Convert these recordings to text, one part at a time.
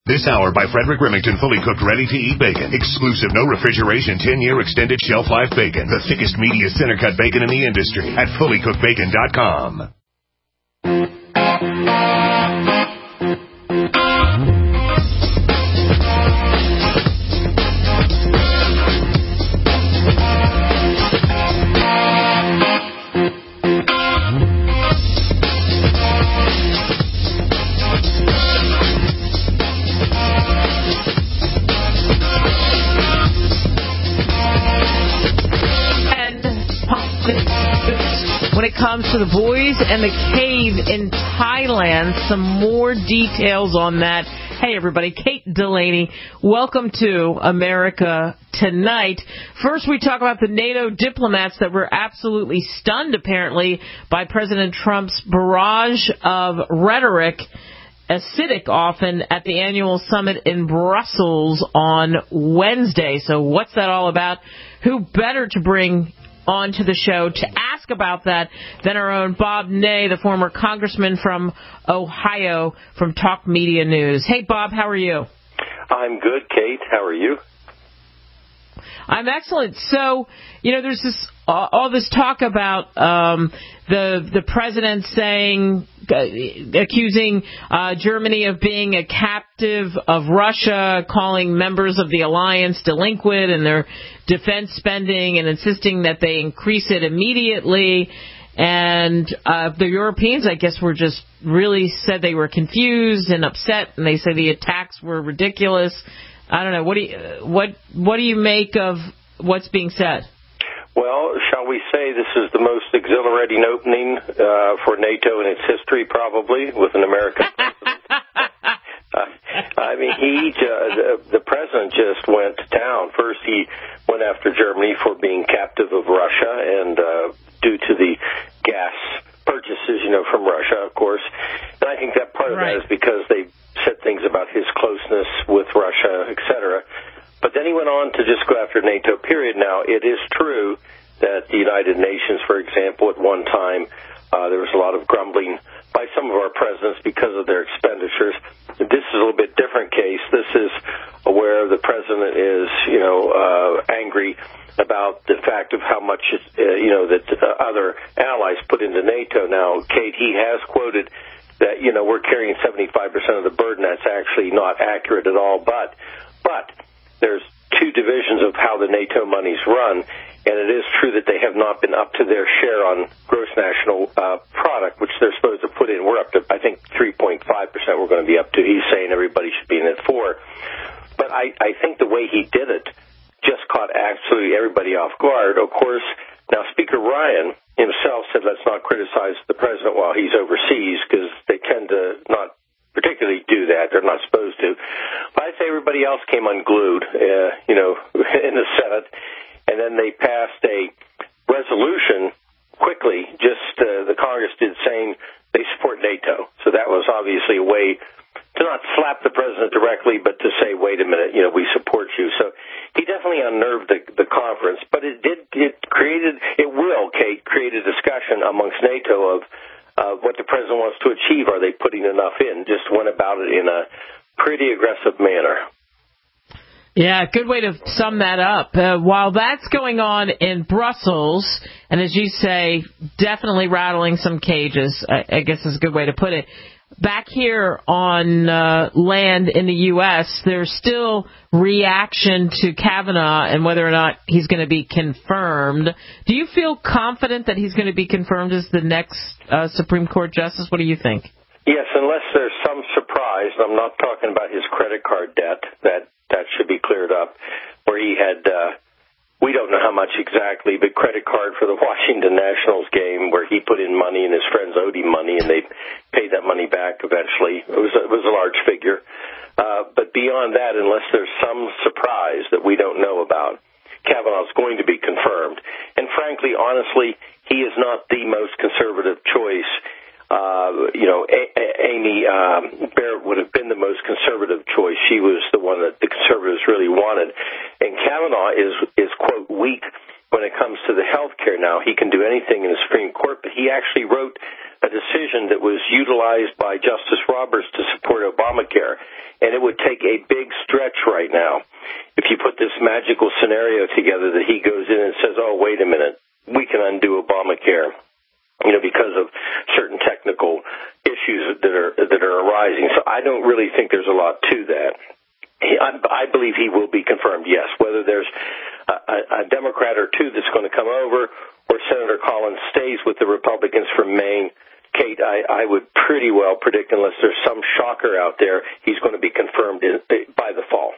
This hour by Frederick Remington, fully cooked, ready-to-eat bacon. Exclusive, no refrigeration, 10-year extended shelf life bacon. The thickest, meatiest center-cut bacon in the industry at fullycookedbacon.com. When it comes to the boys and the cave in Thailand, some more details on that. Hey, everybody, Kate Delaney, welcome to America Tonight. First, we talk about the NATO diplomats that were absolutely stunned, apparently, by President Trump's barrage of rhetoric, acidic often, at the annual summit in Brussels on Wednesday. So what's that all about? Who better to bring onto the show to ask about that than our own Bob Ney, the former congressman from Ohio from Talk Media News. Hey, Bob, how are you? I'm good, Kate. How are you? I'm excellent. So, there's this all this talk about the president accusing Germany of being a captive of Russia, calling members of the alliance delinquent in their defense spending, and insisting that they increase it immediately. And the Europeans, I guess, were just really said they were confused and upset, and they say the attacks were ridiculous. I don't know. What do you make of what's being said? Well, shall we say this is the most exhilarating opening for NATO in its history, probably, with an American president. The president just went to town. First, he went after Germany for being captive of Russia, and due to the gas purchases, from Russia, of course. And I think that part of that is because they said things about his closeness with Russia, etc. But then he went on to just go after NATO, period. Now, it is true that the United Nations, for example, at one time, there was a lot of grumbling by some of our presidents because of their expenditures. This is a little bit different case. This is where the president is, angry about the fact of how much, that other allies put into NATO. Now, Kate, he has quoted that, we're carrying 75% of the burden. That's actually not accurate at all. But there's two divisions of how the NATO money's run, and it is true that they have not been up to their share on gross national product, which they're supposed to put in. We're up to, I think, 3.5% we're going to be up to. He's saying everybody should be in at 4%. But I think the way he did it just caught absolutely everybody off guard. Of course, now Speaker Ryan himself said let's not criticize the president while he's overseas, because they tend to not particularly do that. They're not supposed to. But I'd say everybody else came unglued, in the Senate, and then they passed a resolution quickly, the Congress did, saying they support NATO. So that was obviously a way to not slap the president directly, but to say, wait a minute, we support you. So he definitely unnerved the conference, but it will, Kate, create a discussion amongst NATO of what the president wants to achieve. Are they putting enough in? Just went about it in a pretty aggressive manner. Yeah, good way to sum that up. While that's going on in Brussels, and as you say, definitely rattling some cages, I guess is a good way to put it. Back here on land in the U.S., there's still reaction to Kavanaugh and whether or not he's going to be confirmed. Do you feel confident that he's going to be confirmed as the next Supreme Court justice? What do you think? Yes, unless there's some surprise. I'm not talking about his credit card debt. That should be cleared up, where he had, we don't know how much exactly, but credit card for the Washington Nationals game, where he put in money and his friends owed him money, and they paid that money back eventually. It was a large figure. But beyond that, unless there's some surprise that we don't know about, Kavanaugh's going to be confirmed. And frankly, honestly, he is not the most conservative choice. Amy Barrett would have been the most conservative choice. She was the one that the conservatives really wanted. And Kavanaugh is quote, weak when it comes to the health care. Now, he can do anything in the Supreme Court, but he actually wrote a decision that was utilized by Justice Roberts to support Obamacare, and it would take a big stretch right now if you put this magical scenario together that he goes in and says, oh, wait a minute, we can undo Obamacare, because of certain technical issues that are arising. So I don't really think there's a lot to that. I believe he will be confirmed, yes. Whether there's a Democrat or two that's going to come over or Senator Collins stays with the Republicans from Maine, Kate, I would pretty well predict, unless there's some shocker out there, he's going to be confirmed by the fall.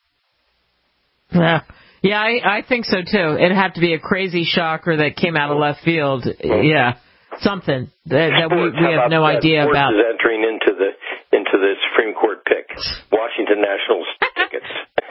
Yeah, I think so, too. It'd have to be a crazy shocker that came out of left field. Yeah, something that we have no idea about. Sports is entering into the Supreme Court pick. Washington Nationals tickets.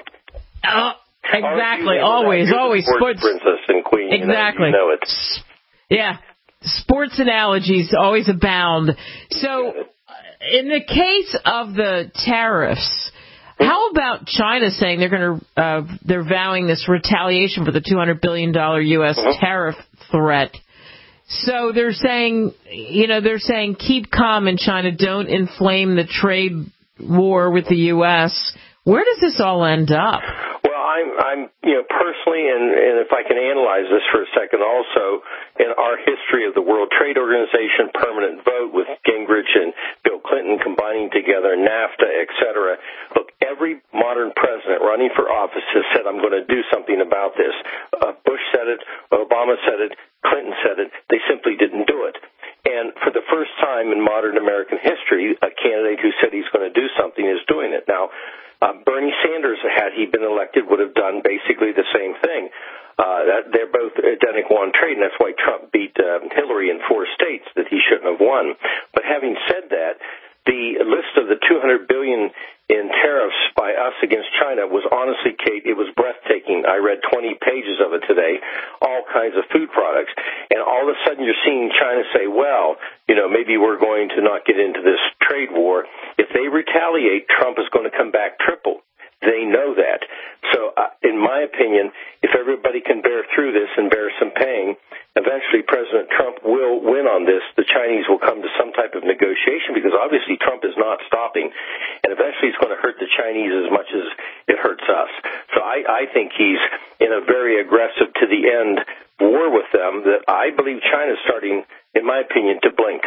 Exactly. Always sports princess and queen. Exactly. You know it. Yeah. Sports analogies always abound. So, in the case of the tariffs, how about China saying they're vowing this retaliation for the $200 billion U.S. tariff threat? So they're saying keep calm in China, don't inflame the trade war with the U.S. Where does this all end up? Well, I'm personally, and if I can analyze this for a second also, in our history of the World Trade Organization permanent vote with Gingrich and Bill Clinton combining together, NAFTA, et cetera, look, every modern president running for office has said, I'm going to do something about this. Bush said it, Obama said it, Clinton said it. They simply didn't do it. And for the first time in modern American history, a candidate who said he's going to do something is doing it. Now, Bernie Sanders, had he been elected, would have done basically the same thing. They're both identical on trade, and that's why Trump beat Hillary in 4 states that he shouldn't have won. But having said that, the list of the $200 billion in tariffs by us against China was honestly, Kate, it was breathtaking. I read 20 pages of it today, all kinds of food products, and all of a sudden you're seeing China say, well, maybe we're going to not get into this trade war. If they retaliate, Trump is going to come back triple. They know that. So, in my opinion, if everybody can bear through this and bear some pain, eventually President Trump will win on this. The Chinese will come to some type of negotiation because obviously Trump is not stopping. And eventually it's going to hurt the Chinese as much as it hurts us. So I think he's in a very aggressive to the end war with them that I believe China's starting, in my opinion, to blink.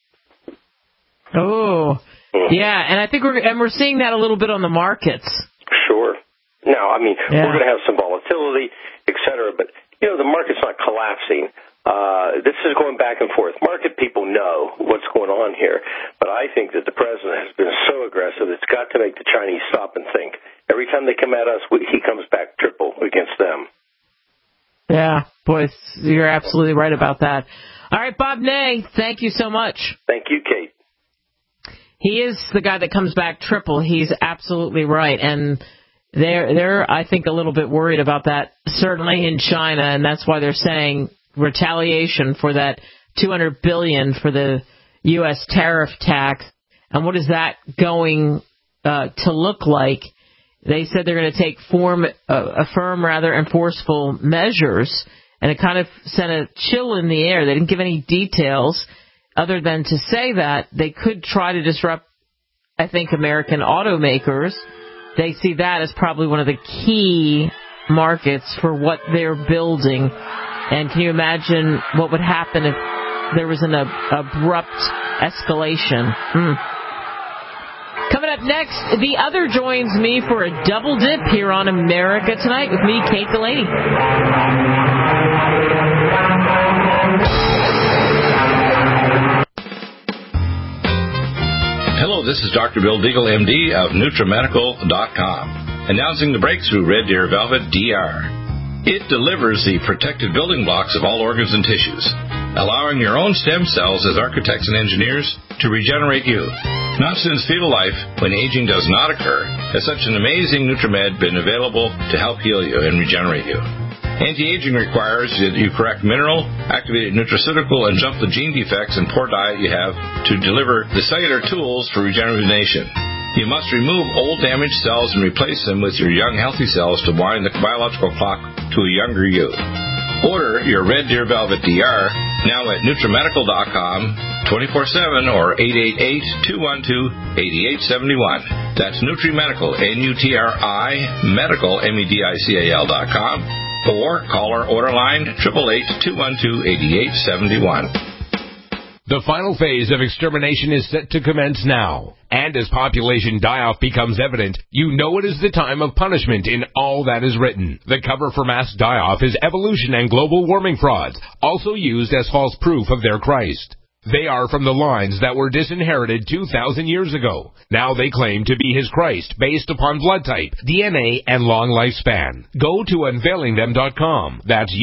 Oh, yeah. And I think we're seeing that a little bit on the markets. Sure. Now, we're going to have some volatility, et cetera, but, the market's not collapsing. This is going back and forth. Market people know what's going on here, but I think that the president has been so aggressive, it's got to make the Chinese stop and think. Every time they come at us, he comes back triple against them. Yeah, boy, you're absolutely right about that. All right, Bob Ney, thank you so much. Thank you, Kate. He is the guy that comes back triple. He's absolutely right. And they're, I think, a little bit worried about that, certainly in China, and that's why they're saying retaliation for that $200 billion for the U.S. tariff tax. And what is that going to look like? They said they're going to take firm and forceful measures, and it kind of sent a chill in the air. They didn't give any details other than to say that they could try to disrupt, I think, American automakers. They see that as probably one of the key markets for what they're building. And can you imagine what would happen if there was an abrupt escalation? Coming up next, the other joins me for a double dip here on America Tonight with me, Kate Delaney. Hello, this is Dr. Bill Deagle, MD of NutriMedical.com, announcing the breakthrough Red Deer Velvet DR. It delivers the protective building blocks of all organs and tissues, allowing your own stem cells as architects and engineers to regenerate you. Not since fetal life, when aging does not occur, has such an amazing NutriMed been available to help heal you and regenerate you. Anti-aging requires that you correct mineral, activated nutraceutical, and jump the gene defects and poor diet you have to deliver the cellular tools for regeneration. You must remove old damaged cells and replace them with your young healthy cells to wind the biological clock to a younger you. Order your Red Deer Velvet DR Now at NutriMedical.com, 24/7 or 888-212-8871. That's NutriMedical, N-U-T-R-I, Medical, MEDICAL.com, or call our order line, 888-212-8871. The final phase of extermination is set to commence now. And as population die-off becomes evident, you know it is the time of punishment in all that is written. The cover for mass die-off is evolution and global warming frauds, also used as false proof of their Christ. They are from the lines that were disinherited 2,000 years ago. Now they claim to be his Christ based upon blood type, DNA, and long lifespan. Go to unveilingthem.com. That's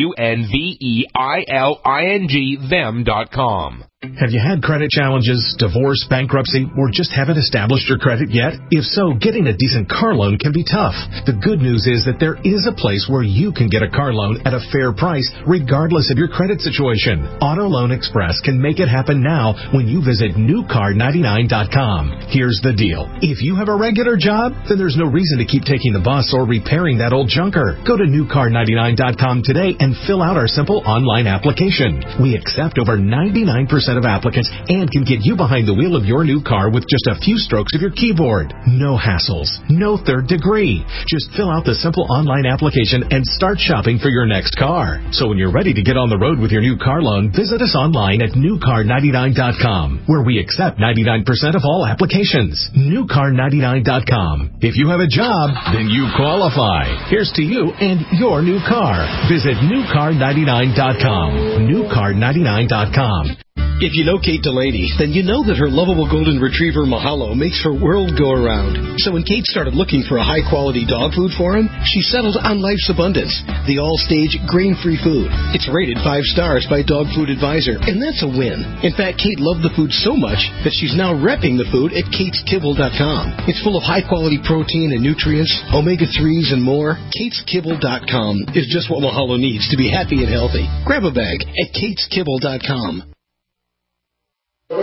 UNVEILING them.com. Have you had credit challenges, divorce, bankruptcy, or just haven't established your credit yet? If so, getting a decent car loan can be tough. The good news is that there is a place where you can get a car loan at a fair price, regardless of your credit situation. Auto Loan Express can make it happen now when you visit newcar99.com. Here's the deal. If you have a regular job, then there's no reason to keep taking the bus or repairing that old junker. Go to newcar99.com today and fill out our simple online application. We accept over 99% of applicants and can get you behind the wheel of your new car with just a few strokes of your keyboard. No hassles, no third degree. Just fill out the simple online application and start shopping for your next car. So when you're ready to get on the road with your new car loan, visit us online at newcar99.com, where we accept 99% of all applications. Newcar99.com. If you have a job, then you qualify. Here's to you and your new car. Visit newcar99.com. Newcar99.com. If you know Kate Delaney, then you know that her lovable golden retriever Mahalo makes her world go around. So when Kate started looking for a high-quality dog food for him, she settled on Life's Abundance, the all-stage grain-free food. It's rated 5 stars by Dog Food Advisor, and that's a win. In fact, Kate loved the food so much that she's now repping the food at kateskibble.com. It's full of high-quality protein and nutrients, omega-3s, and more. kateskibble.com is just what Mahalo needs to be happy and healthy. Grab a bag at kateskibble.com. Love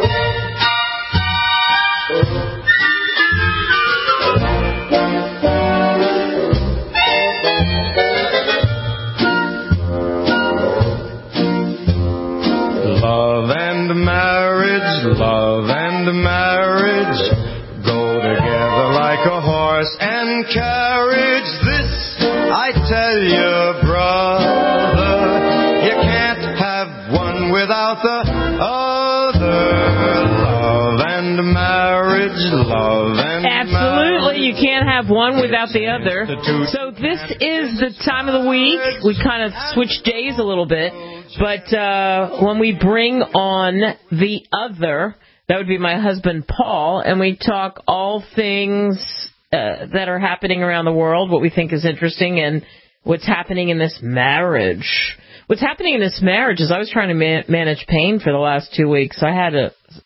and marriage go together like a horse and carriage. This I tell you, brother, you can't have one without the other. Love and marriage, love and Absolutely, you can't have one without the other. So this is the time of the week. We kind of switch days a little bit. But when we bring on the other, that would be my husband, Paul, and we talk all things that are happening around the world, what we think is interesting, and what's happening in this marriage. What's happening in this marriage is I was trying to manage pain for the last 2 weeks. I had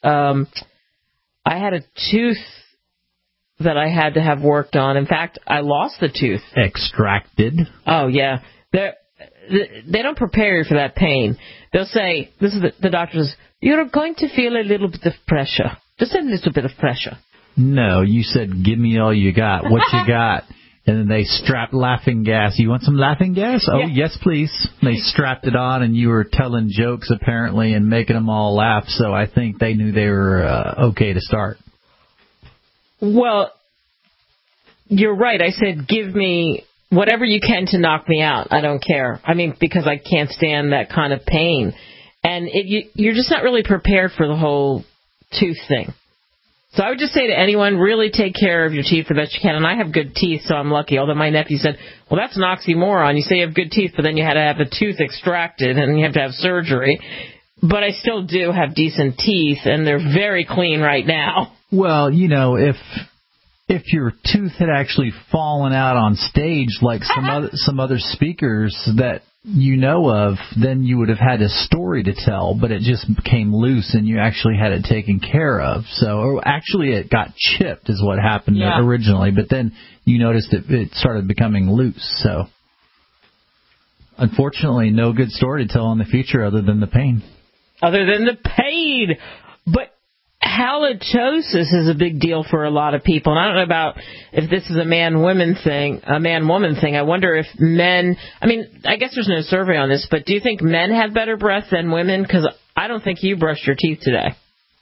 a tooth that I had to have worked on. In fact, I lost the tooth. Extracted? Oh, yeah. They don't prepare you for that pain. They'll say, this is the doctor says, you're going to feel a little bit of pressure. Just a little bit of pressure. No, you said, give me all you got. What you got? And then they strapped laughing gas. You want some laughing gas? Oh, yes, please. They strapped it on, and you were telling jokes, apparently, and making them all laugh. So I think they knew they were okay to start. Well, you're right. I said, give me whatever you can to knock me out. I don't care. I mean, because I can't stand that kind of pain. And you're just not really prepared for the whole tooth thing. So I would just say to anyone, really take care of your teeth the best you can. And I have good teeth, so I'm lucky. Although my nephew said, well, that's an oxymoron. You say you have good teeth, but then you had to have the tooth extracted and you have to have surgery. But I still do have decent teeth, and they're very clean right now. Well, you know, if your tooth had actually fallen out on stage like some other speakers that you know of, then you would have had a story to tell, but it just became loose and you actually had it taken care of. So, or actually it got chipped is what happened originally, but then you noticed it started becoming loose. So, unfortunately, no good story to tell in the future other than the pain. Other than the pain. But halitosis is a big deal for a lot of people, and I don't know about if this is a man-woman thing. I wonder if men, I guess there's no survey on this, but do you think men have better breath than women? Because I don't think you brushed your teeth today.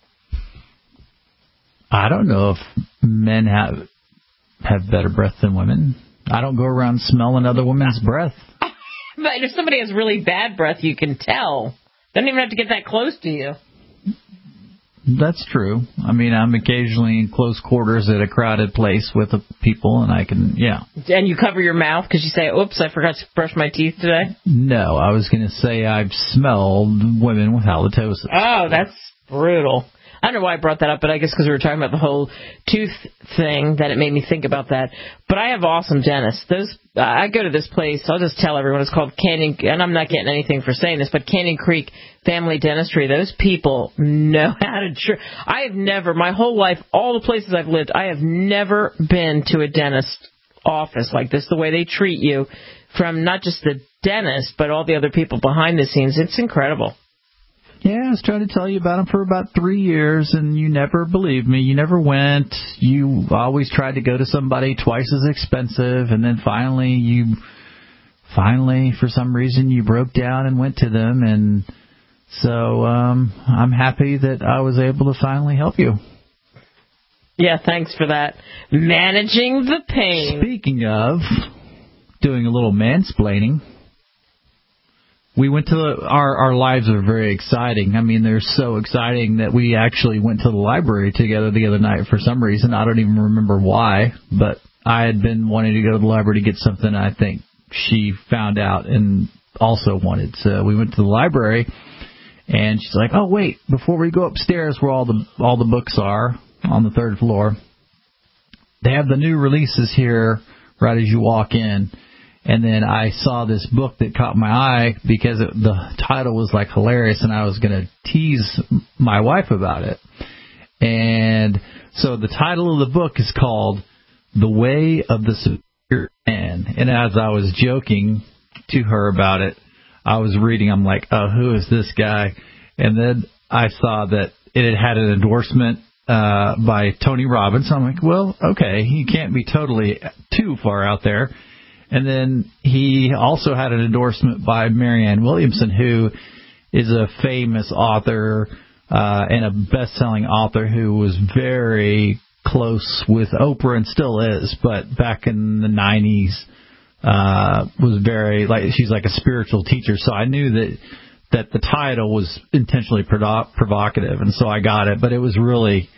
I don't know if men have better breath than women. I don't go around smelling other women's breath. But if somebody has really bad breath, you can tell. They don't even have to get that close to you. That's true. I'm occasionally in close quarters at a crowded place with people, and I can, yeah. And you cover your mouth because you say, oops, I forgot to brush my teeth today? No, I was going to say I've smelled women with halitosis. Oh, that's brutal. I don't know why I brought that up, but I guess because we were talking about the whole tooth thing that it made me think about that. But I have awesome dentists. I go to this place, I'll just tell everyone, it's called Canyon, and I'm not getting anything for saying this, but Canyon Creek Family Dentistry. Those people know how to I have never, my whole life, all the places I've lived, I have never been to a dentist office like this, the way they treat you, from not just the dentist, but all the other people behind the scenes. It's incredible. Yeah, I was trying to tell you about them for about 3 years, and you never believed me. You never went. You always tried to go to somebody twice as expensive, and then finally, for some reason, you broke down and went to them, and so I'm happy that I was able to finally help you. Yeah, thanks for that. Managing the pain. Speaking of doing a little mansplaining, we went to our lives are very exciting. They're so exciting that we actually went to the library together the other night for some reason. I don't even remember why, but I had been wanting to go to the library to get something I think she found out and also wanted. So we went to the library, and she's like, "Oh, wait, before we go upstairs where all the books are on the third floor, they have the new releases here right as you walk in." And then I saw this book that caught my eye because the title was like hilarious, and I was going to tease my wife about it. And so the title of the book is called The Way of the Superior Man. And as I was joking to her about it, I was reading, I'm like, oh, who is this guy? And then I saw that it had an endorsement by Tony Robbins. I'm like, well, okay, he can't be totally too far out there. And then he also had an endorsement by Marianne Williamson, who is a famous author and a best-selling author who was very close with Oprah and still is, but back in the 90s was very, she's like a spiritual teacher. So I knew that the title was intentionally provocative, and so I got it. But it was really,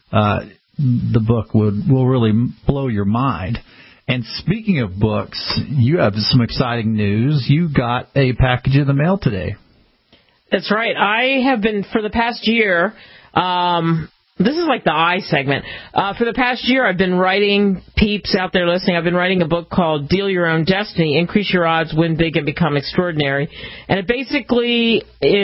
the book will really blow your mind. And speaking of books, you have some exciting news. You got a package in the mail today. That's right. I have been, for the past year, this is like the I segment. For the past year, I've been writing, peeps out there listening, I've been writing a book called Deal Your Own Destiny, Increase Your Odds, Win Big, and Become Extraordinary. And it basically,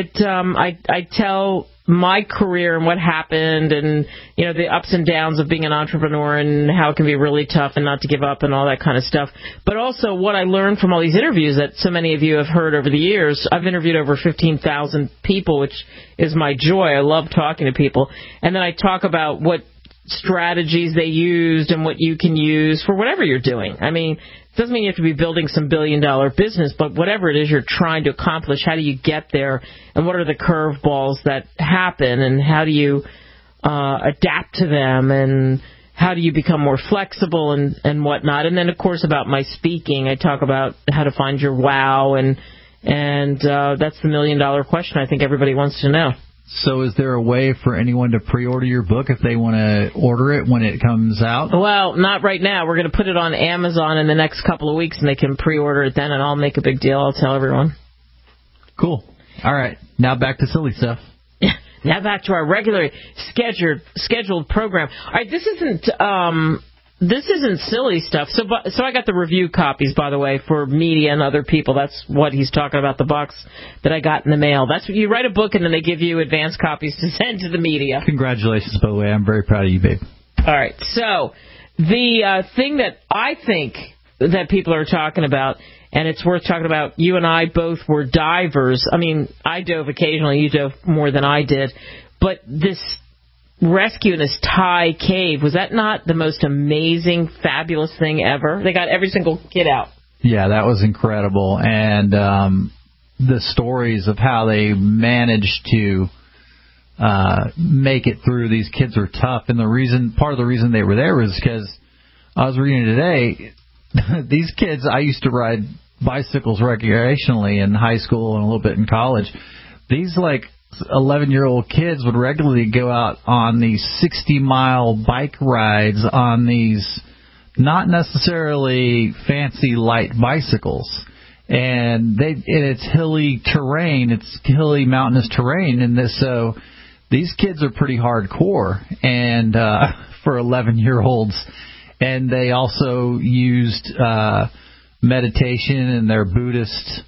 I tell my career and what happened and, the ups and downs of being an entrepreneur and how it can be really tough and not to give up and all that kind of stuff. But also what I learned from all these interviews that so many of you have heard over the years. I've interviewed over 15,000 people, which is my joy. I love talking to people. And then I talk about what strategies they used and what you can use for whatever you're doing. It doesn't mean you have to be building some billion-dollar business, but whatever it is you're trying to accomplish, how do you get there, and what are the curveballs that happen, and how do you adapt to them, and how do you become more flexible and whatnot. And then, of course, about my speaking, I talk about how to find your wow, and that's the million-dollar question I think everybody wants to know. So is there a way for anyone to pre-order your book if they want to order it when it comes out? Well, not right now. We're going to put it on Amazon in the next couple of weeks, and they can pre-order it then, and I'll make a big deal. I'll tell everyone. Cool. All right. Now back to silly stuff. Now back to our regular scheduled program. All right, this isn't silly stuff. So I got the review copies, by the way, for media and other people. That's what he's talking about, the box that I got in the mail. That's what you write a book and then they give you advance copies to send to the media. Congratulations, by the way. I'm very proud of you, babe. All right. So the thing that I think that people are talking about, and it's worth talking about, you and I both were divers. I dove occasionally. You dove more than I did. But this rescue in this Thai cave, was that not the most amazing, fabulous thing ever? They got every single kid out. Yeah, that was incredible. And the stories of how they managed to make it through. These kids were tough, and part of the reason they were there was because I was reading today, these kids, I used to ride bicycles recreationally in high school and a little bit in college. These 11-year-old kids would regularly go out on these 60-mile bike rides on these not necessarily fancy light bicycles. And it's hilly terrain, it's hilly mountainous terrain, and so these kids are pretty hardcore and for 11-year-olds. And they also used meditation and their Buddhist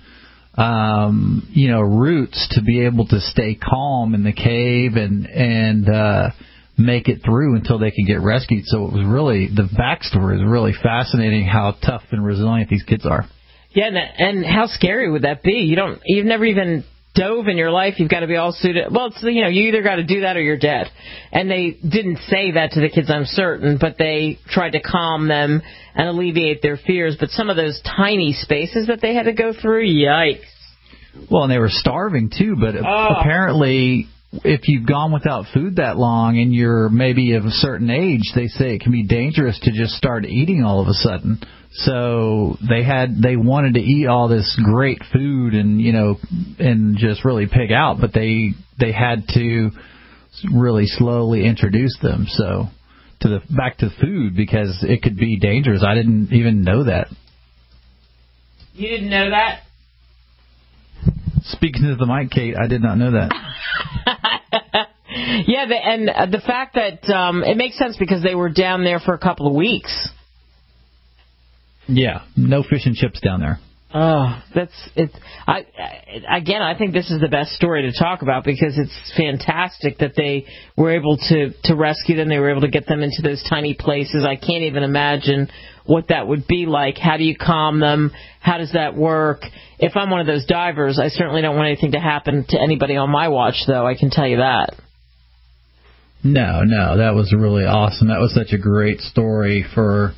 roots to be able to stay calm in the cave and make it through until they could get rescued. So it was really, the backstory is really fascinating, how tough and resilient these kids are. Yeah, and how scary would that be? You've never even dove in your life. You've got to be all suited. Well, it's, you either got to do that or you're dead. And they didn't say that to the kids, I'm certain, but they tried to calm them and alleviate their fears. But some of those tiny spaces that they had to go through, yikes. Well, and they were starving too, but apparently if you've gone without food that long and you're maybe of a certain age, they say it can be dangerous to just start eating all of a sudden. So they wanted to eat all this great food and just really pig out, but they had to really slowly introduce them back to food, because it could be dangerous. I didn't even know that. You didn't know that? Speaking to the mic, Kate, I did not know that. Yeah, and the fact that it makes sense because they were down there for a couple of weeks. Yeah, no fish and chips down there. Oh, that's it. I think this is the best story to talk about, because it's fantastic that they were able to rescue them. They were able to get them into those tiny places. I can't even imagine what that would be like. How do you calm them? How does that work? If I'm one of those divers, I certainly don't want anything to happen to anybody on my watch, though. I can tell you that. No, that was really awesome. That was such a great story for,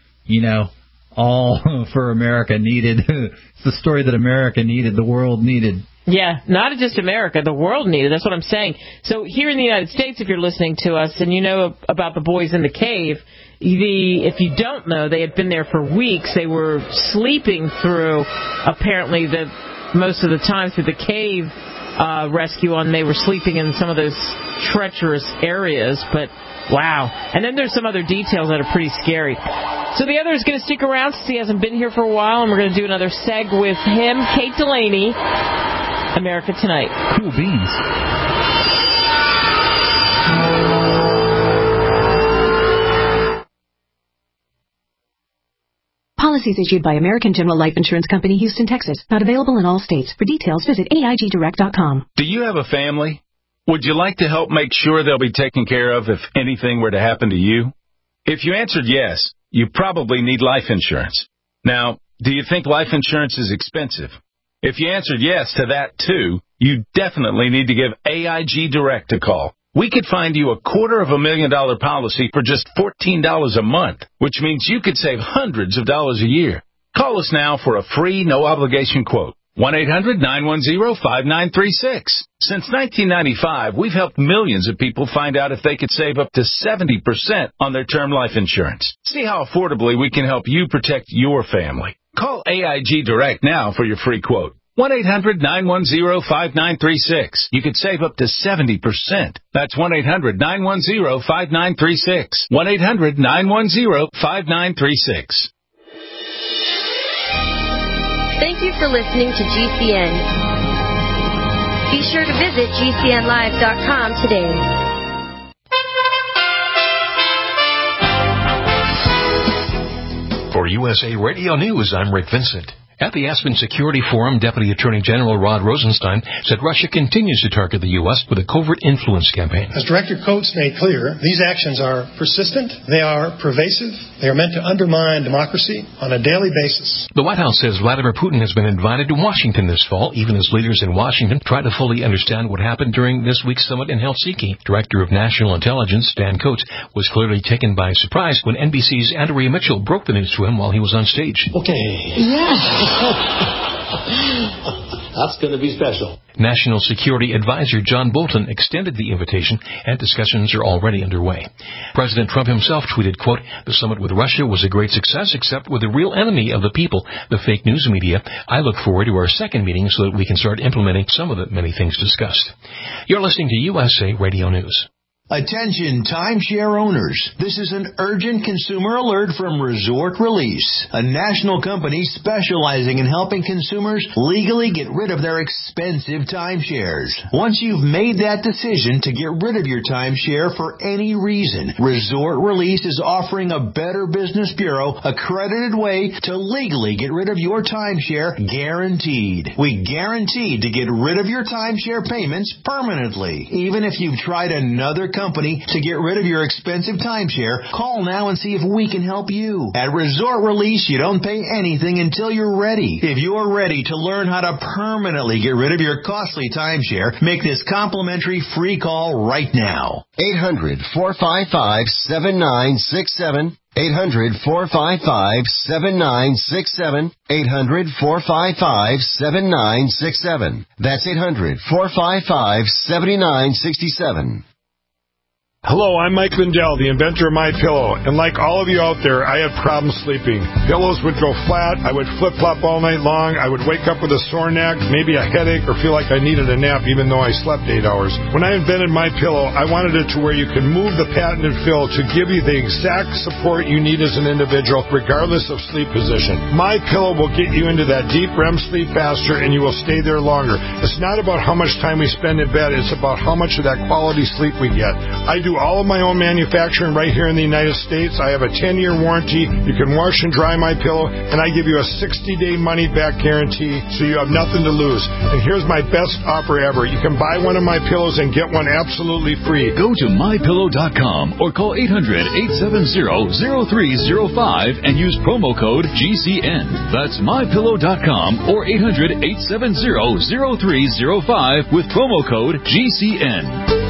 all for America needed. It's the story that America needed, the world needed. Yeah, not just America, the world needed. That's what I'm saying. So here in the United States, if you're listening to us and you know about the boys in the cave, if you don't know, they had been there for weeks. They were sleeping through, apparently, most of the time through the cave rescue on. They were sleeping in some of those treacherous areas, but wow. And then there's some other details that are pretty scary. So the other is going to stick around since he hasn't been here for a while, and we're going to do another seg with him, Kate Delaney, America Tonight. Cool beans. Policies issued by American General Life Insurance Company, Houston, Texas. Not available in all states. For details, visit AIGdirect.com. Do you have a family? Would you like to help make sure they'll be taken care of if anything were to happen to you? If you answered yes, you probably need life insurance. Now, do you think life insurance is expensive? If you answered yes to that too, you definitely need to give AIG Direct a call. We could find you $250,000 policy for just $14 a month, which means you could save hundreds of dollars a year. Call us now for a free, no-obligation quote. 1-800-910-5936. Since 1995, we've helped millions of people find out if they could save up to 70% on their term life insurance. See how affordably we can help you protect your family. Call AIG Direct now for your free quote. 1-800-910-5936. You could save up to 70%. That's 1-800-910-5936. 1-800-910-5936. Thank you for listening to GCN. Be sure to visit GCNlive.com today. For USA Radio News, I'm Rick Vincent. At the Aspen Security Forum, Deputy Attorney General Rod Rosenstein said Russia continues to target the U.S. with a covert influence campaign. As Director Coates made clear, these actions are persistent, they are pervasive, they are meant to undermine democracy on a daily basis. The White House says Vladimir Putin has been invited to Washington this fall, even as leaders in Washington try to fully understand what happened during this week's summit in Helsinki. Director of National Intelligence, Dan Coates, was clearly taken by surprise when NBC's Andrea Mitchell broke the news to him while he was on stage. Okay. Yeah. That's going to be special. National Security Advisor John Bolton extended the invitation, and discussions are already underway. President Trump himself tweeted, quote, "The summit with Russia was a great success, except with the real enemy of the people, the fake news media. I look forward to our second meeting so that we can start implementing some of the many things discussed." You're listening to USA Radio News. Attention timeshare owners. This is an urgent consumer alert from Resort Release, a national company specializing in helping consumers legally get rid of their expensive timeshares. Once you've made that decision to get rid of your timeshare for any reason, Resort Release is offering a Better Business Bureau accredited way to legally get rid of your timeshare, guaranteed. We guarantee to get rid of your timeshare payments permanently. Even if you've tried another company to get rid of your expensive timeshare, call now and see if we can help you. At Resort Release, you don't pay anything until you're ready. If you're ready to learn how to permanently get rid of your costly timeshare, make this complimentary free call right now. 800-455-7967. 800-455-7967. 800-455-7967. That's 800-455-7967. Hello, I'm Mike Lindell, the inventor of MyPillow, and like all of you out there, I had problems sleeping. Pillows would go flat, I would flip-flop all night long, I would wake up with a sore neck, maybe a headache, or feel like I needed a nap even though I slept 8 hours. When I invented MyPillow, I wanted it to where you can move the patented fill to give you the exact support you need as an individual, regardless of sleep position. MyPillow will get you into that deep REM sleep faster, and you will stay there longer. It's not about how much time we spend in bed, it's about how much of that quality sleep we get. I do all of my own manufacturing right here in the United States. I have a 10-year warranty. You can wash and dry my pillow, and I give you a 60-day money-back guarantee, so you have nothing to lose. And here's my best offer ever. You can buy one of my pillows and get one absolutely free. Go to MyPillow.com or call 800-870-0305 and use promo code GCN. That's MyPillow.com or 800-870-0305 with promo code GCN.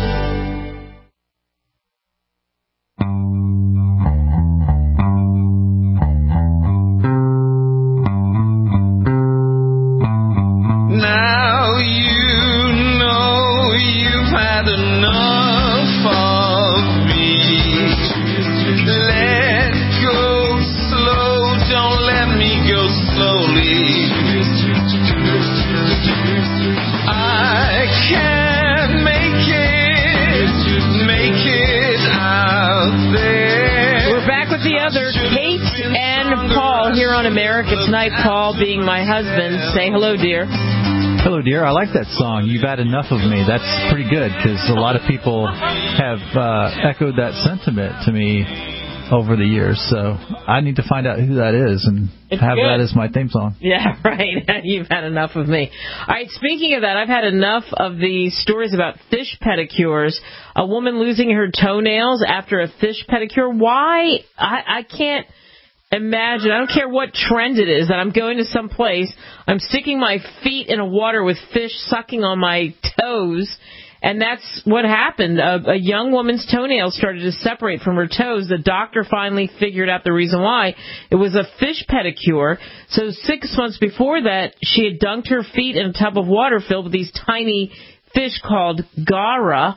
America Tonight, Paul being my husband. Say hello, dear. Hello, dear. I like that song, You've Had Enough of Me. That's pretty good because a lot of people have echoed that sentiment to me over the years. So I need to find out who that is and have that as my theme song. Yeah, right. You've had enough of me. All right, speaking of that, I've had enough of the stories about fish pedicures. A woman losing her toenails after a fish pedicure. Why? I can't imagine. I don't care what trend it is that I'm going to some place, I'm sticking my feet in a water with fish sucking on my toes, and that's what happened. A young woman's toenails started to separate from her toes. The doctor finally figured out the reason why. It was a fish pedicure. So 6 months before that, she had dunked her feet in a tub of water filled with these tiny fish called Gara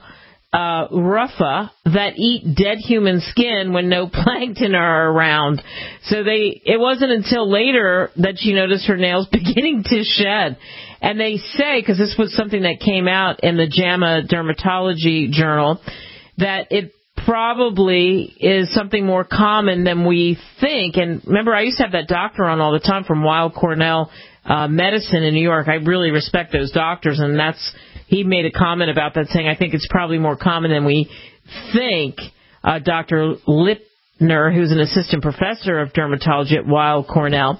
Ruffa that eat dead human skin when no plankton are around. So it wasn't until later that she noticed her nails beginning to shed. And they say, because this was something that came out in the JAMA Dermatology Journal, that it probably is something more common than we think. And remember, I used to have that doctor on all the time from Weill Cornell Medicine in New York. I really respect those doctors, and he made a comment about that, saying, I think it's probably more common than we think. Dr. Lipner, who's an assistant professor of dermatology at Weill Cornell.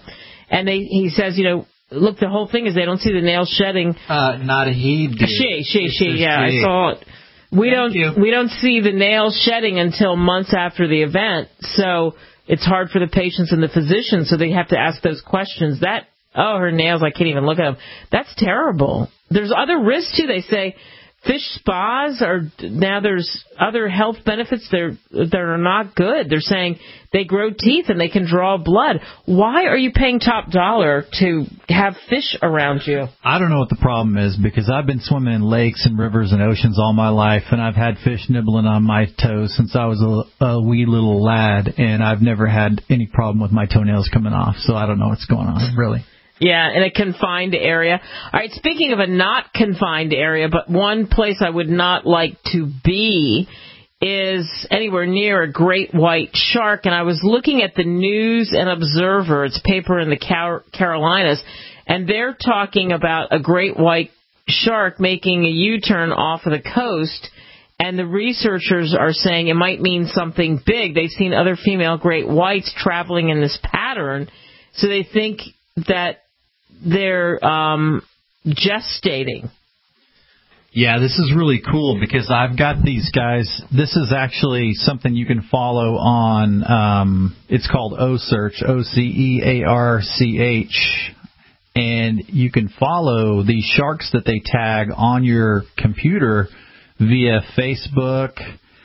And he says, look, the whole thing is they don't see the nails shedding. Not a he, dude. She. Yeah, I saw it. We don't see the nails shedding until months after the event, so it's hard for the patients and the physicians, so they have to ask those questions. Her nails, I can't even look at them. That's terrible. There's other risks, too. They say fish spas there's other health benefits that are not good. They're saying they grow teeth and they can draw blood. Why are you paying top dollar to have fish around you? I don't know what the problem is, because I've been swimming in lakes and rivers and oceans all my life, and I've had fish nibbling on my toes since I was a wee little lad, and I've never had any problem with my toenails coming off. So I don't know what's going on, really. Yeah, in a confined area. All right, speaking of a not confined area, but one place I would not like to be is anywhere near a great white shark. And I was looking at the News and Observer, it's paper in the Carolinas, and they're talking about a great white shark making a U-turn off of the coast. And the researchers are saying it might mean something big. They've seen other female great whites traveling in this pattern, so they think that they're gestating. Yeah, this is really cool because I've got these guys. This is actually something you can follow on, it's called OCearch, OCEARCH. And you can follow these sharks that they tag on your computer via Facebook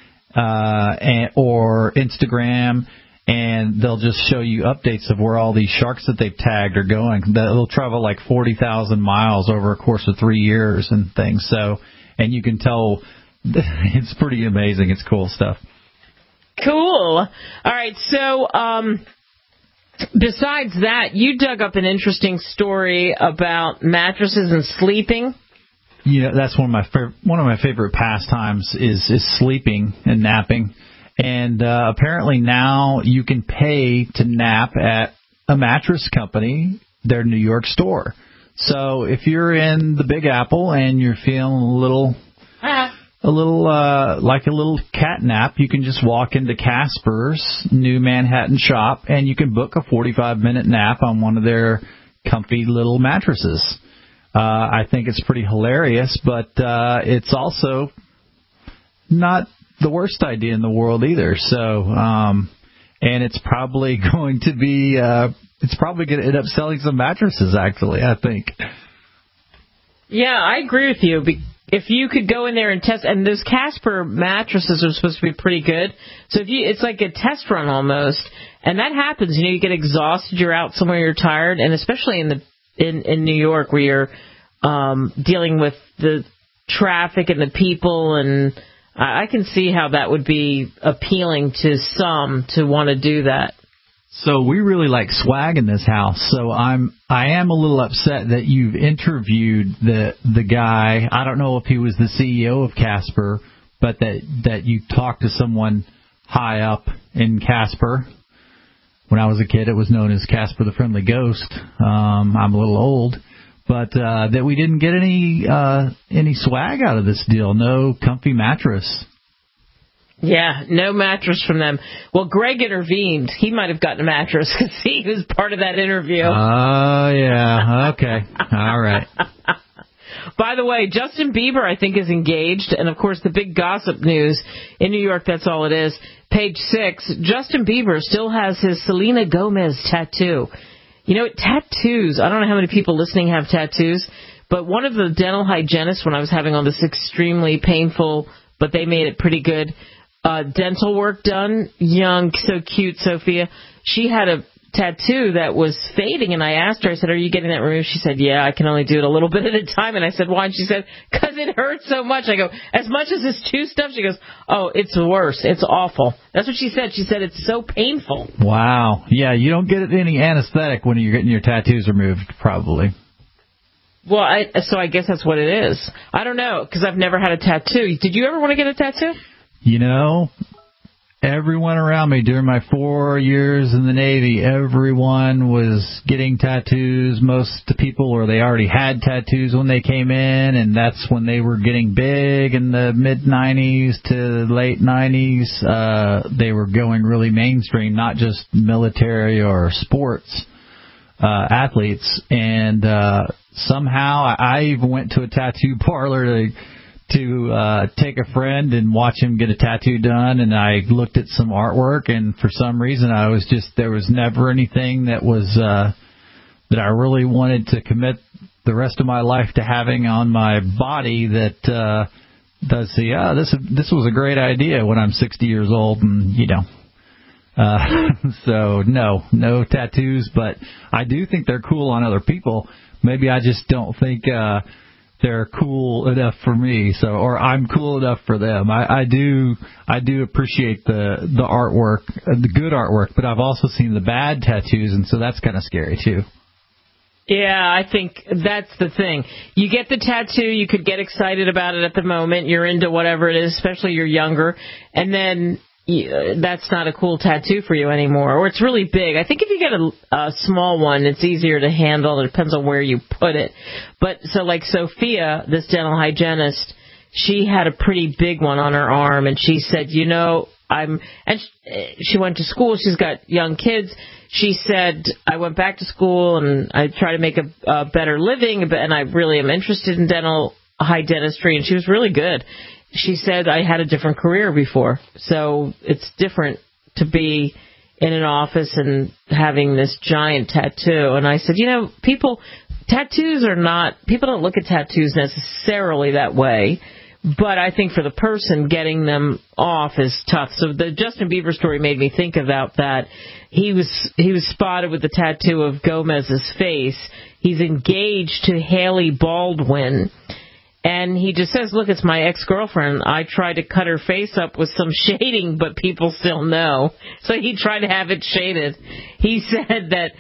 or Instagram. And they'll just show you updates of where all these sharks that they've tagged are going. They'll travel like 40,000 miles over a course of 3 years and things. So, and you can tell it's pretty amazing. It's cool stuff. Cool. All right. So, besides that, you dug up an interesting story about mattresses and sleeping. That's one of my favorite pastimes is sleeping and napping. And apparently now you can pay to nap at a mattress company, their New York store. So if you're in the Big Apple and you're feeling a little like a little cat nap, you can just walk into Casper's new Manhattan shop and you can book a 45-minute nap on one of their comfy little mattresses. I think it's pretty hilarious, but it's also not the worst idea in the world either. So, and it's probably going to be, it's probably going to end up selling some mattresses, actually, I think. Yeah, I agree with you. If you could go in there and test, and those Casper mattresses are supposed to be pretty good. So it's like a test run almost. And that happens, you get exhausted, you're out somewhere, you're tired, and especially in New York where you're, dealing with the traffic and the people, and I can see how that would be appealing to some to want to do that. So we really like swag in this house. So I am a little upset that you've interviewed the guy. I don't know if he was the CEO of Casper, but that you talked to someone high up in Casper. When I was a kid, it was known as Casper the Friendly Ghost. I'm a little old. But that we didn't get any swag out of this deal. No comfy mattress. Yeah, no mattress from them. Well, Greg intervened. He might have gotten a mattress because he was part of that interview. Oh, yeah. Okay. All right. By the way, Justin Bieber, I think, is engaged. And, of course, the big gossip news in New York, that's all it is. Page 6, Justin Bieber still has his Selena Gomez tattoo. Tattoos, I don't know how many people listening have tattoos, but one of the dental hygienists, when I was having all this extremely painful, but they made it pretty good, dental work done, young, so cute, Sophia, she had a tattoo that was fading, and I asked her, I said, are you getting that removed? She said, yeah, I can only do it a little bit at a time. And I said, why? And she said, because it hurts so much. I go, as much as this two stuff? She goes, oh, it's worse. It's awful. That's what she said. She said it's so painful. Wow. Yeah, you don't get any anesthetic when you're getting your tattoos removed, probably. Well, so I guess that's what it is. I don't know, because I've never had a tattoo. Did you ever want to get a tattoo? Everyone around me during my 4 years in the Navy, everyone was getting tattoos. Most people, or they already had tattoos when they came in, and that's when they were getting big in the mid-'90s to late 90s. They were going really mainstream, not just military or sports. athletes, and somehow I even went to a tattoo parlor to take a friend and watch him get a tattoo done, and I looked at some artwork, and for some reason there was never anything that was that I really wanted to commit the rest of my life to having on my body that does say, this was a great idea when I'm 60 years old, and so no tattoos, but I do think they're cool on other people. Maybe I just don't think they're cool enough for me, or I'm cool enough for them. I do appreciate the artwork, the good artwork, but I've also seen the bad tattoos, and so that's kind of scary too. Yeah, I think that's the thing. You get the tattoo, you could get excited about it at the moment, you're into whatever it is, especially you're younger, and then that's not a cool tattoo for you anymore, or it's really big. I think if you get a small one, it's easier to handle. It depends on where you put it. But so like Sophia, this dental hygienist, she had a pretty big one on her arm, and she said, she went to school. She's got young kids. She said, I went back to school and I try to make a better living, and I really am interested in dental hygienistry, and she was really good. She said, I had a different career before, so it's different to be in an office and having this giant tattoo. And I said, people don't look at tattoos necessarily that way, but I think for the person, getting them off is tough. So the Justin Bieber story made me think about that. He was spotted with the tattoo of Gomez's face. He's engaged to Haley Baldwin. And he just says, look, it's my ex-girlfriend. I tried to cut her face up with some shading, but people still know. So he tried to have it shaded. He said that,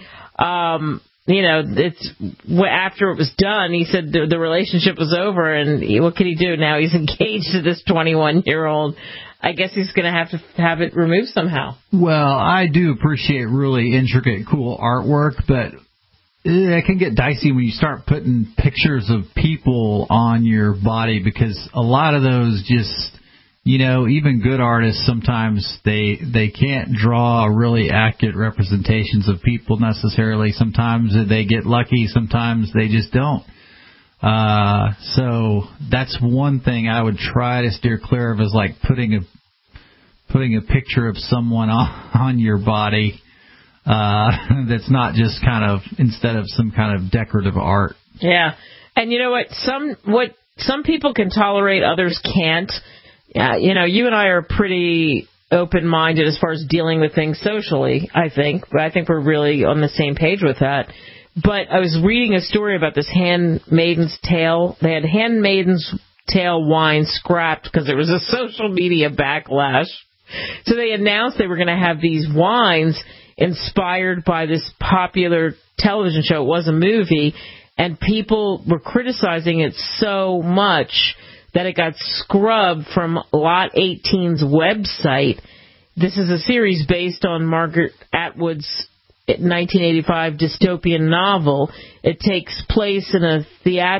it's after it was done, he said the relationship was over, and what can he do now? He's engaged to this 21-year-old. I guess he's going to have it removed somehow. Well, I do appreciate really intricate, cool artwork, but it can get dicey when you start putting pictures of people on your body, because a lot of those just, even good artists, sometimes they can't draw really accurate representations of people necessarily. Sometimes they get lucky, sometimes they just don't. So that's one thing I would try to steer clear of, is like putting a picture of someone on your body. That's not just instead of some kind of decorative art. Yeah. And you know what? Some people can tolerate, others can't. You and I are pretty open-minded as far as dealing with things socially, I think. But I think we're really on the same page with that. But I was reading a story about this Handmaiden's Tale. They had Handmaiden's Tale wine scrapped because there was a social media backlash. So they announced they were going to have these wines inspired by this popular television show. It was a movie, and people were criticizing it so much that it got scrubbed from Lot 18's website. This is a series based on Margaret Atwood's 1985 dystopian novel. It takes place in a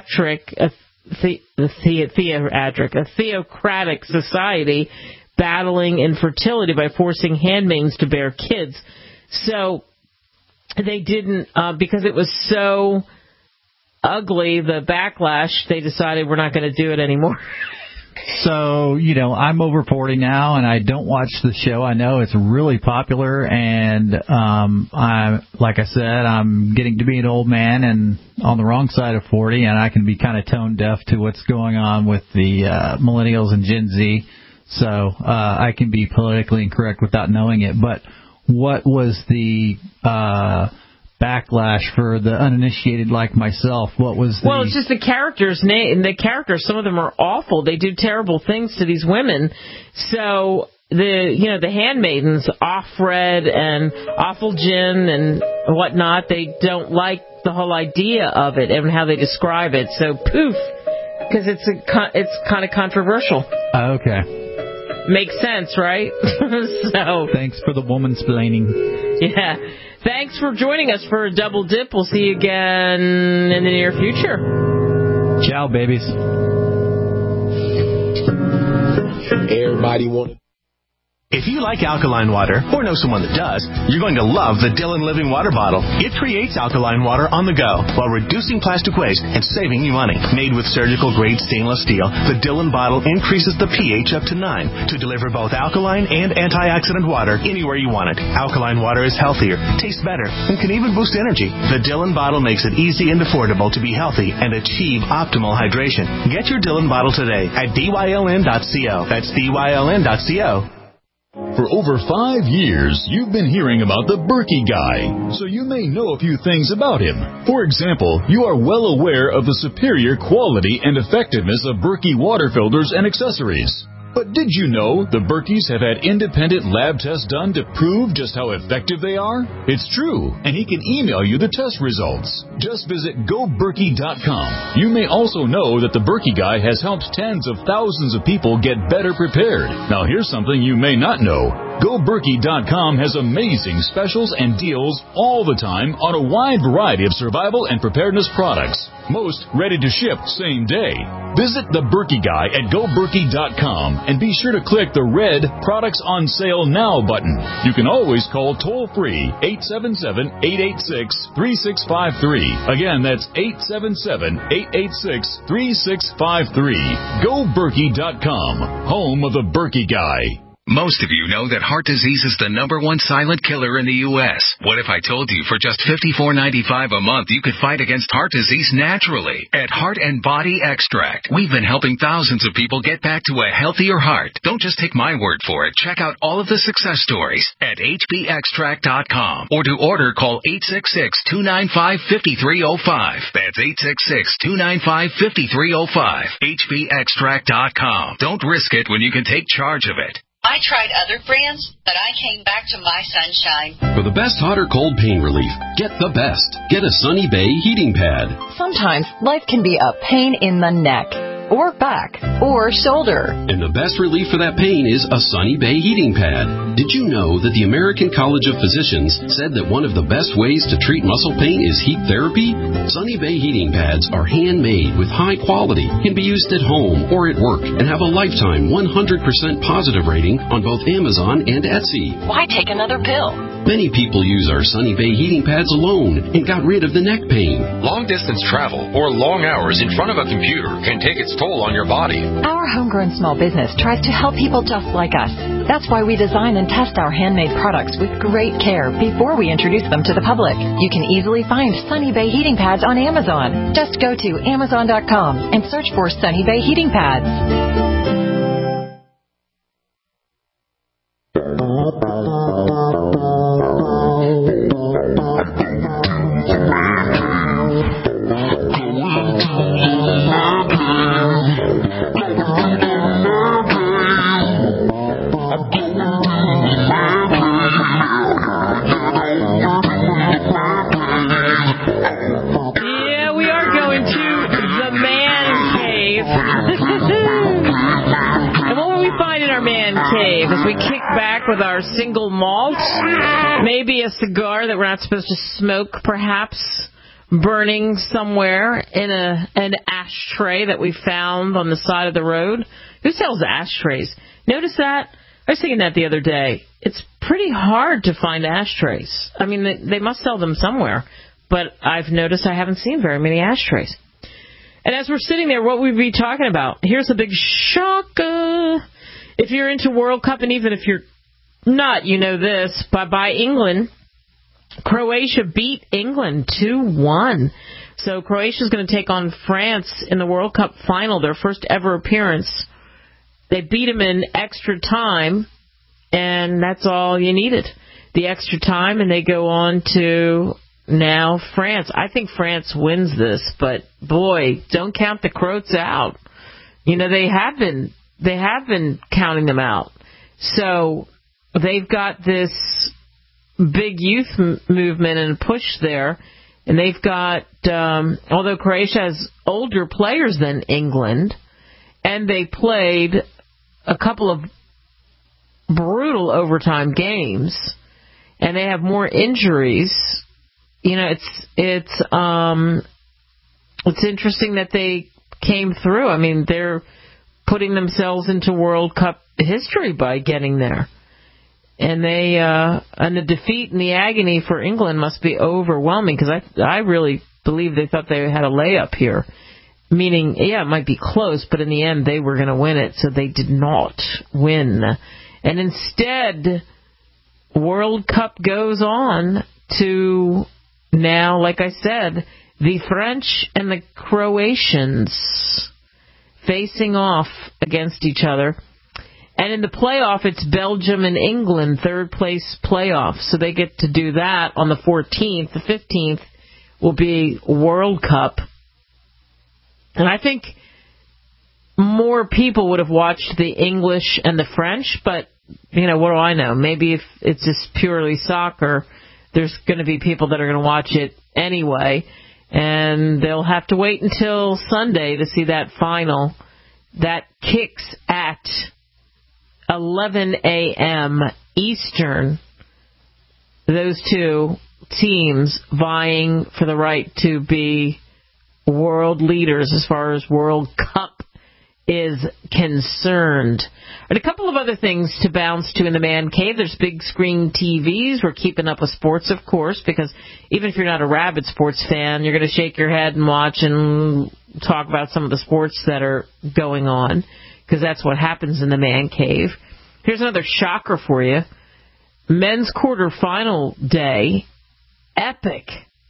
theocratic society battling infertility by forcing handmaids to bear kids. So they didn't, because it was so ugly, the backlash, they decided we're not going to do it anymore. So, I'm over 40 now, and I don't watch the show. I know it's really popular, and like I said, I'm getting to be an old man and on the wrong side of 40, and I can be kind of tone deaf to what's going on with the millennials and Gen Z. So I can be politically incorrect without knowing it. But what was the backlash for the uninitiated like myself? What was Well, it's just the characters' name. The characters, some of them are awful. They do terrible things to these women. So the handmaidens, Offred and Awful Jin and whatnot, they don't like the whole idea of it and how they describe it. So poof, because it's kind of controversial. Okay. Makes sense, right? So thanks for the woman-splaining. Yeah. Thanks for joining us for a double dip. We'll see you again in the near future. Ciao, babies. Everybody want If you like alkaline water, or know someone that does, you're going to love the Dillon Living Water Bottle. It creates alkaline water on the go while reducing plastic waste and saving you money. Made with surgical-grade stainless steel, the Dillon bottle increases the pH up to 9 to deliver both alkaline and antioxidant water anywhere you want it. Alkaline water is healthier, tastes better, and can even boost energy. The Dillon bottle makes it easy and affordable to be healthy and achieve optimal hydration. Get your Dillon bottle today at dyln.co. That's dyln.co. For over 5 years, you've been hearing about the Berkey Guy, so you may know a few things about him. For example, you are well aware of the superior quality and effectiveness of Berkey water filters and accessories. But did you know the Berkeys have had independent lab tests done to prove just how effective they are? It's true, and he can email you the test results. Just visit GoBerkey.com. You may also know that the Berkey Guy has helped tens of thousands of people get better prepared. Now here's something you may not know. GoBerkey.com has amazing specials and deals all the time on a wide variety of survival and preparedness products. Most ready to ship same day. Visit the Berkey Guy at GoBerkey.com and be sure to click the red Products on Sale Now button. You can always call toll-free 877-886-3653. Again, that's 877-886-3653. GoBerkey.com, home of the Berkey Guy. Most of you know that heart disease is the #1 silent killer in the U.S. What if I told you for just $54.95 a month you could fight against heart disease naturally? At Heart and Body Extract, we've been helping thousands of people get back to a healthier heart. Don't just take my word for it. Check out all of the success stories at hbextract.com. Or to order, call 866-295-5305. That's 866-295-5305. hbextract.com. Don't risk it when you can take charge of it. I tried other brands, but I came back to My Sunshine. For the best hot or cold pain relief, get the best. Get a Sunny Bay heating pad. Sometimes life can be a pain in the neck, or back, or shoulder. And the best relief for that pain is a Sunny Bay heating pad. Did you know that the American College of Physicians said that one of the best ways to treat muscle pain is heat therapy? Sunny Bay heating pads are handmade with high quality, can be used at home or at work, and have a lifetime 100% positive rating on both Amazon and Etsy. Why take another pill? Many people use our Sunny Bay heating pads alone and got rid of the neck pain. Long-distance travel or long hours in front of a computer can take its toll on your body. Our homegrown small business tries to help people just like us. That's why we design and test our handmade products with great care before we introduce them to the public. You can easily find Sunny Bay heating pads on Amazon. Just go to Amazon.com and search for Sunny Bay heating pads. Yeah, we are going to the man cave. And what will we find in our man cave as we kick back with our single malt? Maybe a cigar that we're not supposed to smoke, perhaps, burning somewhere in an ashtray that we found on the side of the road. Who sells ashtrays? Notice that? I was thinking that the other day. It's pretty hard to find ashtrays. I mean, they must sell them somewhere. But I've noticed I haven't seen very many ashtrays. And as we're sitting there, what we'd be talking about, here's a big shock. If you're into World Cup, and even if you're not, you know this, by England, Croatia beat England 2-1. So Croatia's going to take on France in the World Cup final, their first ever appearance. They beat them in extra time, and that's all you needed. The extra time, and they go on to now France. I think France wins this, but boy, don't count the Croats out. You know, they have been counting them out. So they've got this big youth movement and push there, and they've got, although Croatia has older players than England, and they played a couple of brutal overtime games, and they have more injuries. You know, it's interesting that they came through. I mean, they're putting themselves into World Cup history by getting there. And the defeat and the agony for England must be overwhelming, because I really believe they thought they had a layup here. Meaning, yeah, it might be close, but in the end they were going to win it, so they did not win. And instead, World Cup goes on to now, like I said, the French and the Croatians facing off against each other. And in the playoff, it's Belgium and England, third place playoff. So they get to do that on the 14th. The 15th will be World Cup. And I think more people would have watched the English and the French, but, you know, what do I know? Maybe if it's just purely soccer, there's going to be people that are going to watch it anyway, and they'll have to wait until Sunday to see that final. That kicks at 11 a.m. Eastern. Those two teams vying for the right to be world leaders as far as World Cup is concerned. And a couple of other things to bounce to in the man cave. There's big screen TVs. We're keeping up with sports, of course, because even if you're not a rabid sports fan, you're going to shake your head and watch and talk about some of the sports that are going on, because that's what happens in the man cave. Here's another shocker for you. Men's quarterfinal day. Epic.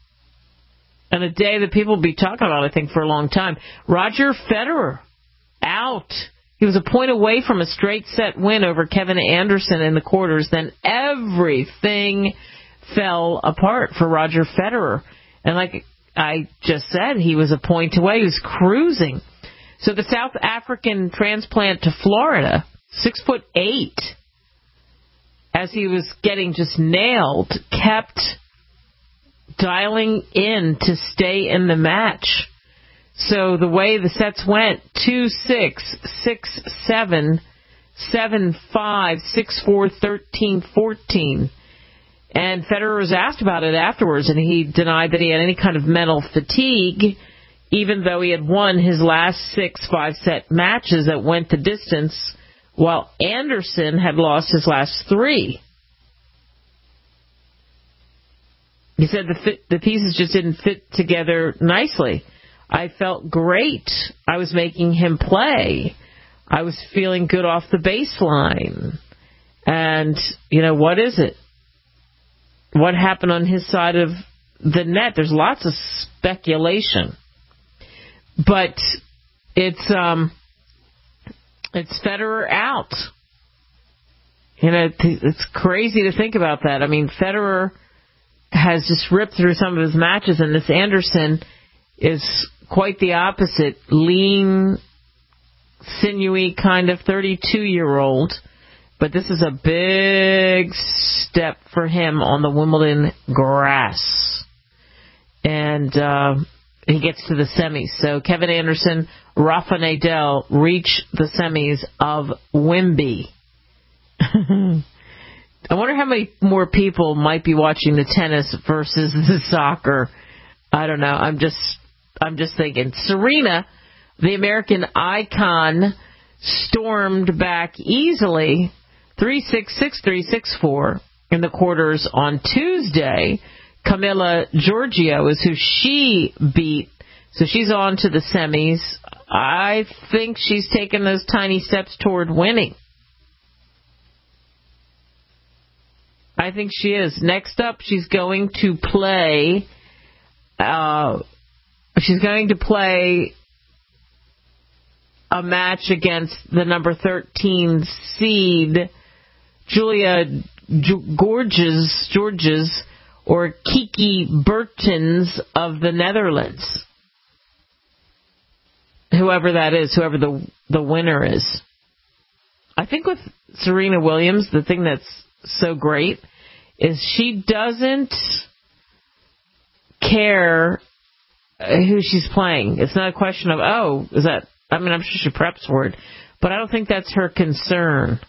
And a day that people will be talking about, I think, for a long time. Roger Federer, out. He was a point away from a straight set win over Kevin Anderson in the quarters. Then everything fell apart for Roger Federer. And like I just said, he was a point away. He was cruising. So the South African transplant to Florida, 6'8", as he was getting just nailed, kept dialing in to stay in the match. So the way the sets went, 2-6, 6-7, 7-5, 6-4, 13-14. And Federer was asked about it afterwards, and he denied that he had any kind of mental fatigue, even though he had won his last 6 5-set matches that went the distance, while Anderson had lost his last 3. He said the pieces just didn't fit together nicely. I felt great. I was making him play. I was feeling good off the baseline. And, you know, what is it? What happened on his side of the net? There's lots of speculation. But it's Federer out. You know, it's crazy to think about that. I mean, Federer has just ripped through some of his matches, and this Anderson is quite the opposite. Lean, sinewy kind of 32-year-old. But this is a big step for him on the Wimbledon grass. And he gets to the semis. So Kevin Anderson, Rafa Nadal reach the semis of Wimby. I wonder how many more people might be watching the tennis versus the soccer. I don't know. I'm just thinking. Serena, the American icon, stormed back easily 3-6, 6-3, 6-4 in the quarters on Tuesday. Camila Giorgio is who she beat. So she's on to the semis. I think she's taken those tiny steps toward winning. I think she is. Next up, she's going to play. She's going to play a match against the number 13 seed, Julia Georges, or Kiki Bertens of the Netherlands. Whoever that is, whoever the winner is. I think with Serena Williams, the thing that's so great is she doesn't care who she's playing. It's not a question of, I'm sure she preps for it, but I don't think that's her concern.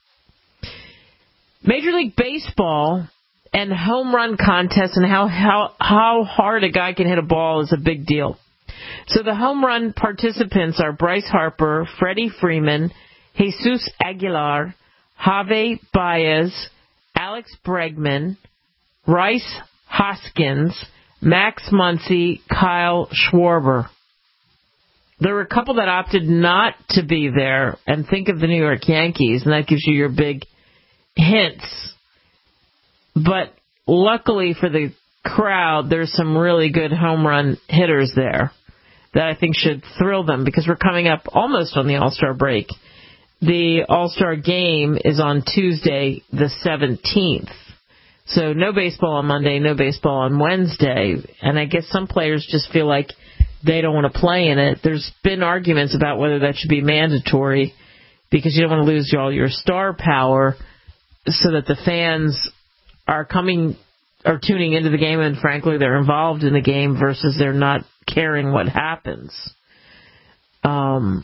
Major League Baseball and home run contests and how hard a guy can hit a ball is a big deal. So the home run participants are Bryce Harper, Freddie Freeman, Jesus Aguilar, Javi Baez, Alex Bregman, Bryce Hoskins, Max Muncy, Kyle Schwarber. There were a couple that opted not to be there, and think of the New York Yankees, and that gives you your big hints. But luckily for the crowd, there's some really good home run hitters there that I think should thrill them, because we're coming up almost on the All-Star break. The All-Star game is on Tuesday, the 17th. So no baseball on Monday, no baseball on Wednesday. And I guess some players just feel like they don't want to play in it. There's been arguments about whether that should be mandatory, because you don't want to lose all your star power, so that the fans are tuning into the game, and frankly they're involved in the game versus they're not caring what happens. And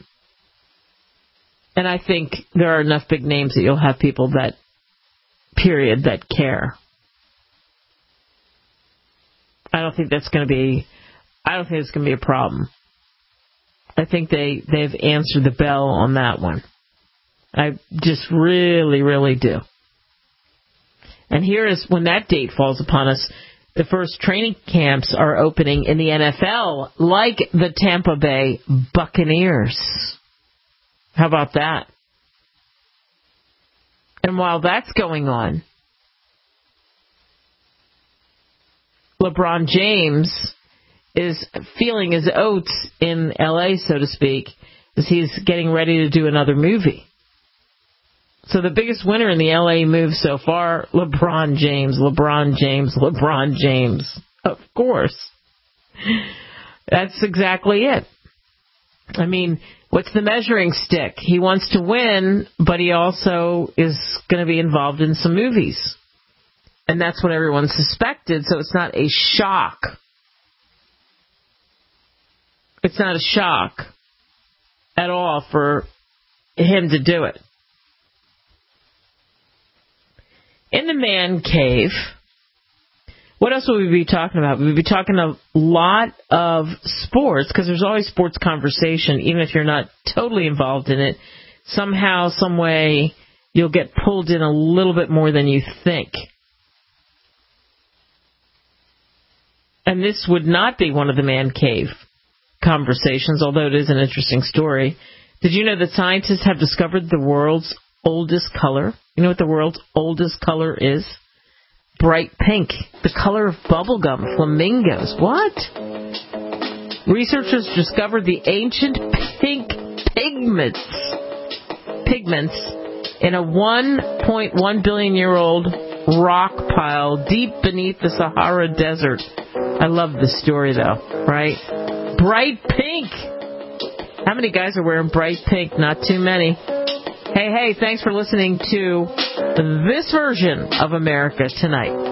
I think there are enough big names that you'll have people that care. I don't think it's going to be a problem. I think they've answered the bell on that one. I just really, really do. And here is when that date falls upon us. The first training camps are opening in the NFL, like the Tampa Bay Buccaneers. How about that? And while that's going on, LeBron James is feeling his oats in L.A., so to speak, as he's getting ready to do another movie. So the biggest winner in the L.A. move so far, LeBron James. Of course. That's exactly it. I mean, what's the measuring stick? He wants to win, but he also is going to be involved in some movies. And that's what everyone suspected, so it's not a shock. It's not a shock at all for him to do it. In the man cave, what else would we be talking about? We'd be talking a lot of sports, because there's always sports conversation, even if you're not totally involved in it. Somehow, some way, you'll get pulled in a little bit more than you think. And this would not be one of the man cave conversations, although it is an interesting story. Did you know that scientists have discovered the world's oldest color? You know what the world's oldest color is? Bright pink, the color of bubblegum, flamingos. What? Researchers discovered the ancient pink pigments in a 1.1 billion year old rock pile deep beneath the Sahara Desert. I love this story, though, right? Bright pink. How many guys are wearing bright pink? Not too many. Hey, thanks for listening to this version of America Tonight.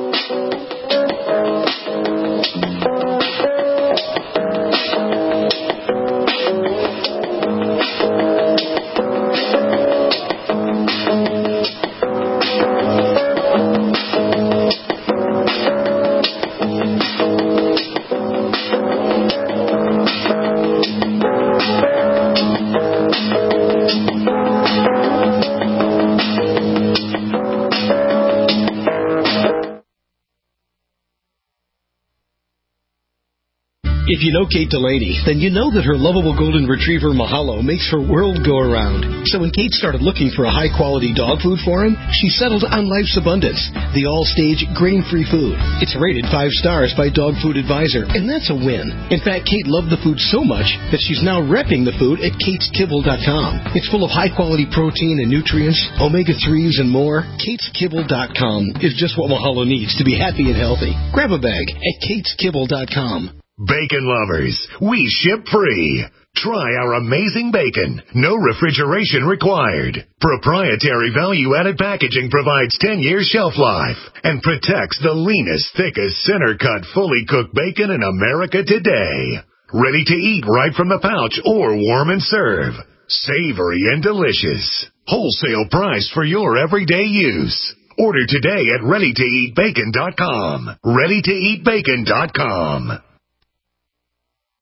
If you know Kate Delaney, then you know that her lovable golden retriever Mahalo makes her world go around. So when Kate started looking for a high-quality dog food for him, she settled on Life's Abundance, the all-stage grain-free food. It's rated 5 stars by Dog Food Advisor, and that's a win. In fact, Kate loved the food so much that she's now repping the food at KatesKibble.com. It's full of high-quality protein and nutrients, omega-3s, and more. KatesKibble.com is just what Mahalo needs to be happy and healthy. Grab a bag at KatesKibble.com. Bacon lovers, we ship free. Try our amazing bacon. No refrigeration required. Proprietary value-added packaging provides 10 years shelf life and protects the leanest, thickest, center-cut, fully cooked bacon in America today. Ready to eat right from the pouch or warm and serve. Savory and delicious. Wholesale price for your everyday use. Order today at ReadyToEatBacon.com. ReadyToEatBacon.com.